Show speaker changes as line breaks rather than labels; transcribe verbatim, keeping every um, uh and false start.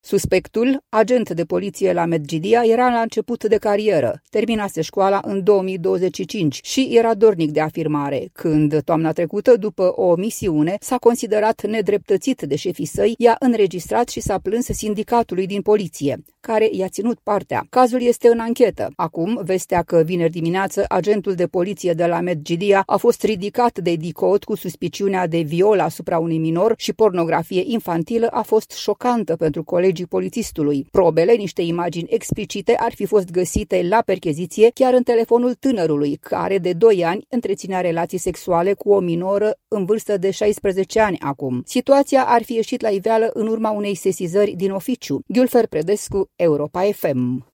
Suspectul, agent de poliție la Medgidia, era la început de carieră, terminase școala în două mii douăzeci și cinci și era dornic de afirmare. Când, toamna trecută, după o misiune, s-a considerat nedreptățit de șefii săi, i-a înregistrat și s-a plâns sindicatului din poliție, care i-a ținut partea. Cazul este în anchetă. Acum, vestea că vineri dimineață agentul de poliție de la Medgidia a fost ridicat de DICOT cu suspiciunea de viol asupra unui minor și pornografie infantilă a fost șocantă pentru colegii polițistului. Probele, niște imagini explicite, ar fi fost găsite la percheziție chiar în telefonul tânărului, care de doi ani întreținea relații sexuale cu o minoră în vârstă de șaisprezece ani acum. Situația ar fi ieșit la iveală în urma unei sesizări din oficiu. Gülfer Predescu, Europa F M.